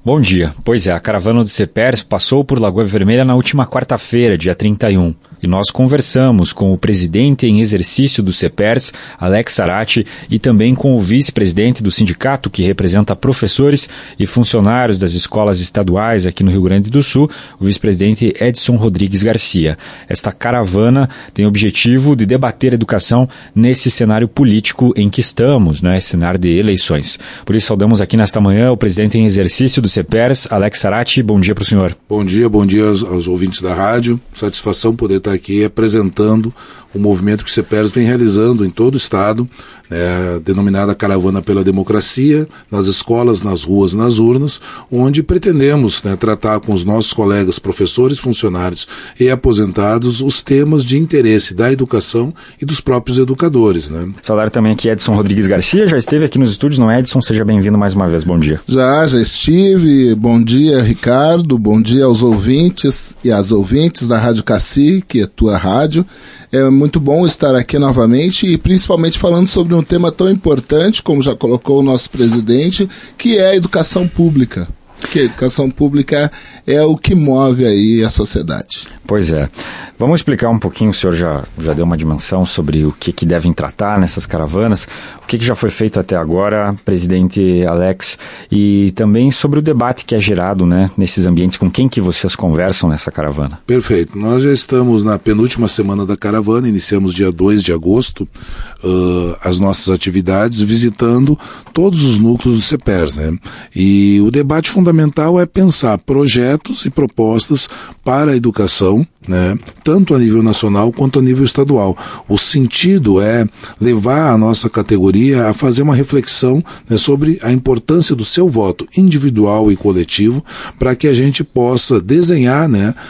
Bom dia. Pois é, a caravana do CEPERS passou por Lagoa Vermelha na última quarta-feira, dia 31. E nós conversamos com o presidente em exercício do CEPERS, Alex Sarati, e também com o vice-presidente do sindicato, que representa professores e funcionários das escolas estaduais aqui no Rio Grande do Sul, o vice-presidente Edson Rodrigues Garcia. Esta caravana tem o objetivo de debater a educação nesse cenário político em que estamos, né, cenário de eleições. Por isso, saudamos aqui nesta manhã o presidente em exercício do CEPERS, Alex Sarati. Bom dia para o senhor. Bom dia aos ouvintes da rádio. Satisfação poder estar aqui apresentando o movimento que o CEPERS vem realizando em todo o estado, denominada Caravana pela Democracia, nas escolas, nas ruas, nas urnas, onde pretendemos tratar com os nossos colegas professores, funcionários e aposentados os temas de interesse da educação e dos próprios educadores. Saudar também aqui Edson Rodrigues Garcia, já esteve aqui nos estúdios, não é, Edson? Seja bem-vindo mais uma vez, bom dia. Já estive, bom dia Ricardo, bom dia aos ouvintes e às ouvintes da Rádio Cassi, que é tua rádio. É muito bom estar aqui novamente e principalmente falando sobre um tema tão importante, como já colocou o nosso presidente, que é a educação pública. Porque a educação pública é o que move aí a sociedade. Pois é. Vamos explicar um pouquinho, o senhor já deu uma dimensão sobre o que devem tratar nessas caravanas, o que já foi feito até agora, presidente Alex, e também sobre o debate que é gerado, nesses ambientes, com quem que vocês conversam nessa caravana. Perfeito. Nós já estamos na penúltima semana da caravana, iniciamos dia 2 de agosto, as nossas atividades, visitando todos os núcleos do CEPERS, E o debate fundamental é pensar projetos e propostas para a educação, tanto a nível nacional quanto a nível estadual. O sentido é levar a nossa categoria a fazer uma reflexão sobre a importância do seu voto individual e coletivo para que a gente possa desenhar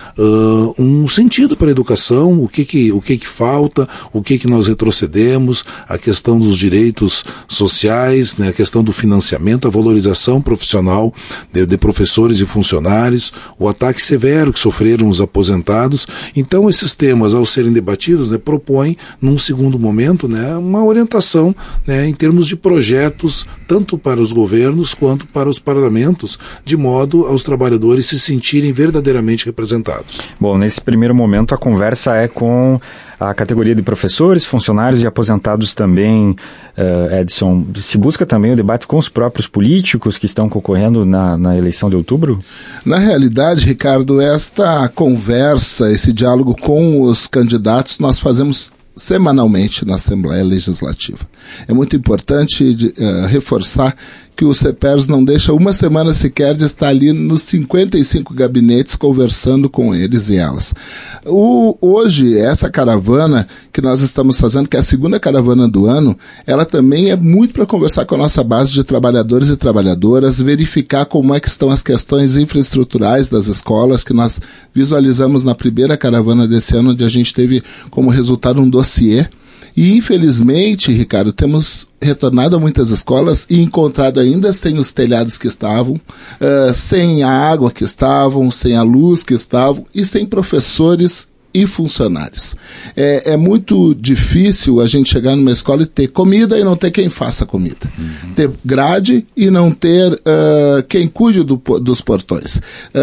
um sentido para a educação, o que falta, o que nós retrocedemos, a questão dos direitos sociais, a questão do financiamento, a valorização profissional de professores e funcionários, o ataque severo que sofreram os aposentados. Então, esses temas, ao serem debatidos, propõem, num segundo momento, uma orientação em termos de projetos, tanto para os governos quanto para os parlamentos, de modo aos trabalhadores se sentirem verdadeiramente representados. Bom, nesse primeiro momento, a conversa é com a categoria de professores, funcionários e aposentados também, Edson. Se busca também o debate com os próprios políticos que estão concorrendo na eleição de outubro? Na realidade, Ricardo, esta conversa, esse diálogo com os candidatos, nós fazemos semanalmente na Assembleia Legislativa. É muito importante reforçar que o CEPERS não deixa uma semana sequer de estar ali nos 55 gabinetes conversando com eles e elas. Hoje, essa caravana que nós estamos fazendo, que é a segunda caravana do ano, ela também é muito para conversar com a nossa base de trabalhadores e trabalhadoras, verificar como é que estão as questões infraestruturais das escolas, que nós visualizamos na primeira caravana desse ano, onde a gente teve como resultado um dossiê. E, infelizmente, Ricardo, temos retornado a muitas escolas e encontrado ainda sem os telhados que estavam, sem a água que estavam, sem a luz que estavam e sem professores e funcionários. É muito difícil a gente chegar numa escola e ter comida e não ter quem faça comida. Ter grade e não ter quem cuide dos portões.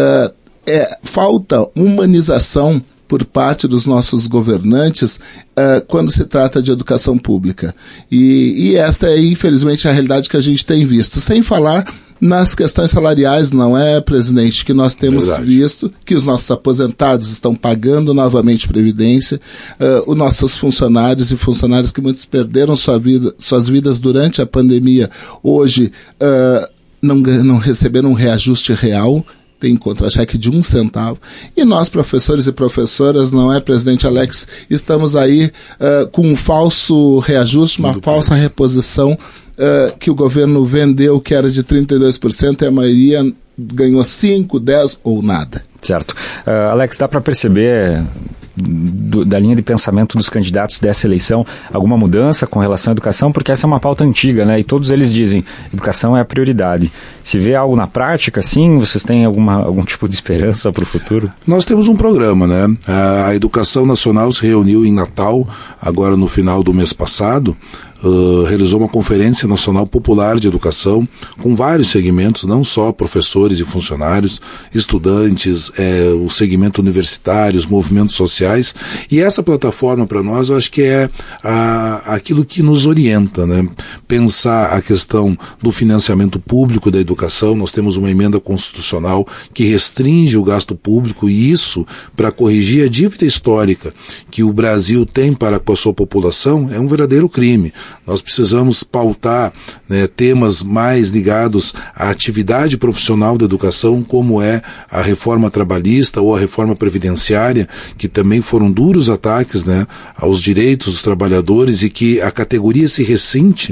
Falta humanização por parte dos nossos governantes quando se trata de educação pública. E esta é, infelizmente, a realidade que a gente tem visto. Sem falar nas questões salariais, não é, presidente, que nós temos visto que os nossos aposentados estão pagando novamente previdência, os nossos funcionários e funcionárias que muitos perderam suas vidas durante a pandemia, hoje não receberam um reajuste real, tem contra-cheque de 1 centavo. E nós, professores e professoras, não é, presidente Alex, estamos aí com um falso reajuste, uma falsa reposição que o governo vendeu, que era de 32%, e a maioria ganhou 5%, 10% ou nada. Certo. Alex, dá para perceber da linha de pensamento dos candidatos dessa eleição alguma mudança com relação à educação? Porque essa é uma pauta antiga, e todos eles dizem educação é a prioridade. Se vê algo na prática, sim? Vocês têm algum tipo de esperança para o futuro? Nós temos um programa, A Educação Nacional se reuniu em Natal, agora no final do mês passado, realizou uma Conferência Nacional Popular de Educação com vários segmentos, não só professores e funcionários, estudantes, o segmento universitário, os movimentos sociais, e essa plataforma para nós eu acho que é aquilo que nos orienta, né? Pensar a questão do financiamento público da educação. Nós temos uma emenda constitucional que restringe o gasto público, e isso, para corrigir a dívida histórica que o Brasil tem para com a sua população, é um verdadeiro crime. Nós precisamos pautar, né, temas mais ligados à atividade profissional da educação, como é a reforma trabalhista ou a reforma previdenciária, que também foram duros ataques, né, aos direitos dos trabalhadores, e que a categoria se ressente,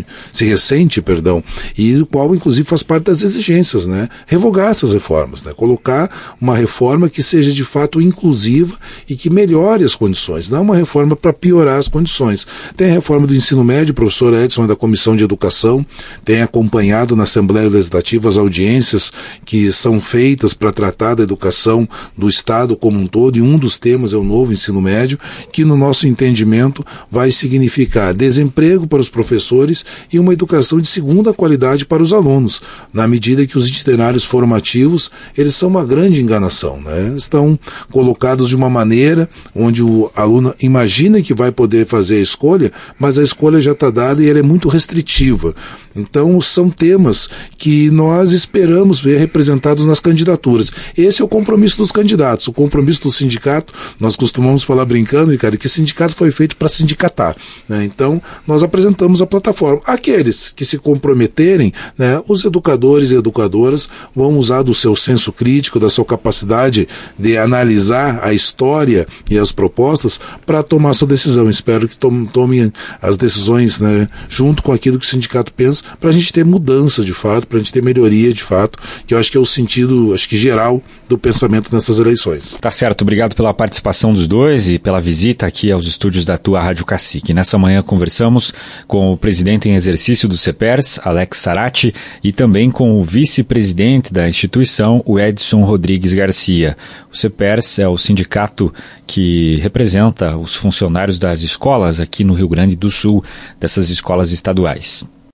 e o qual inclusive faz parte das exigências, né, revogar essas reformas, né, colocar uma reforma que seja de fato inclusiva e que melhore as condições, não uma reforma para piorar as condições. Tem a reforma do ensino médio, o professor Edson é da Comissão de Educação, tem acompanhado na Assembleia Legislativa as audiências que são feitas para tratar da educação do Estado como um todo, e um dos temas é o novo ensino médio, que no nosso entendimento vai significar desemprego para os professores e uma educação de segunda qualidade para os alunos, na medida que os itinerários formativos, eles são uma grande enganação, né? Estão colocados de uma maneira onde o aluno imagina que vai poder fazer a escolha, mas a escolha já está dada e ela é muito restritiva. Então são temas que nós esperamos ver representados nas candidaturas. Esse é o compromisso dos candidatos. O compromisso do sindicato, nós costumamos falar brincando, Ricardo, que sindicato foi feito para sindicatar, né? Então nós apresentamos a plataforma. Aqueles que se comprometerem, né, os educadores e educadoras vão usar do seu senso crítico, da sua capacidade de analisar a história e as propostas para tomar sua decisão. Espero que tomem as decisões, né, junto com aquilo que o sindicato pensa, para a gente ter mudança de fato, para a gente ter melhoria de fato, que eu acho que é o sentido, acho que geral, do pensamento nessas eleições. Tá certo, obrigado pela participação dos dois e pela visita aqui aos estúdios da tua Rádio Cacique. Nessa manhã conversamos com o presidente em exercício do CEPERS, Alex Sarati, e também com o vice-presidente da instituição, o Edson Rodrigues Garcia. O CEPERS é o sindicato que representa os funcionários das escolas aqui no Rio Grande do Sul, dessas escolas estaduais.